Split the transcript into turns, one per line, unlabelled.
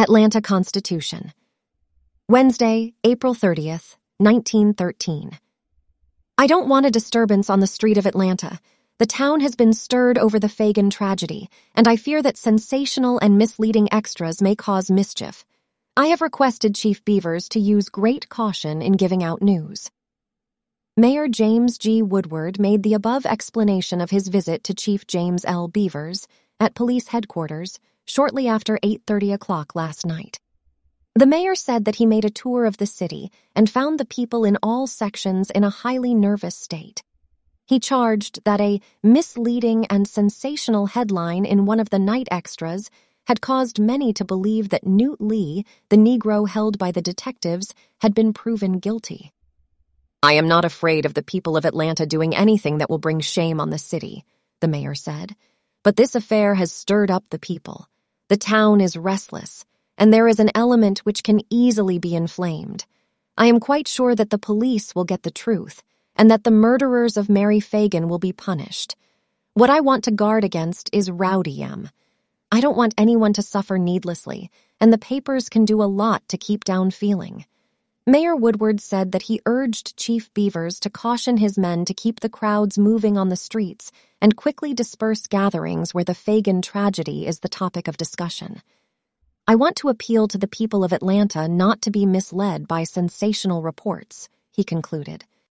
Atlanta Constitution. Wednesday, April 30th, 1913. I don't want a disturbance on the street of Atlanta. The town has been stirred over the Fagan tragedy, and I fear that sensational and misleading extras may cause mischief. I have requested Chief Beavers to use great caution in giving out news. Mayor James G. Woodward made the above explanation of his visit to Chief James L. Beavers at police headquarters shortly after 8:30 o'clock last night. The mayor said that he made a tour of the city and found the people in all sections in a highly nervous state. He charged that a misleading and sensational headline in one of the night extras had caused many to believe that Newt Lee, the Negro held by the detectives, had been proven guilty. I am not afraid of the people of Atlanta doing anything that will bring shame on the city, the mayor said. But this affair has stirred up the people. The town is restless, and there is an element which can easily be inflamed. I am quite sure that the police will get the truth, and that the murderers of Mary Fagan will be punished. What I want to guard against is rowdyism. I don't want anyone to suffer needlessly, and the papers can do a lot to keep down feeling. Mayor Woodward said that he urged Chief Beavers to caution his men to keep the crowds moving on the streets and quickly disperse gatherings where the Fagan tragedy is the topic of discussion. I want to appeal to the people of Atlanta not to be misled by sensational reports, he concluded.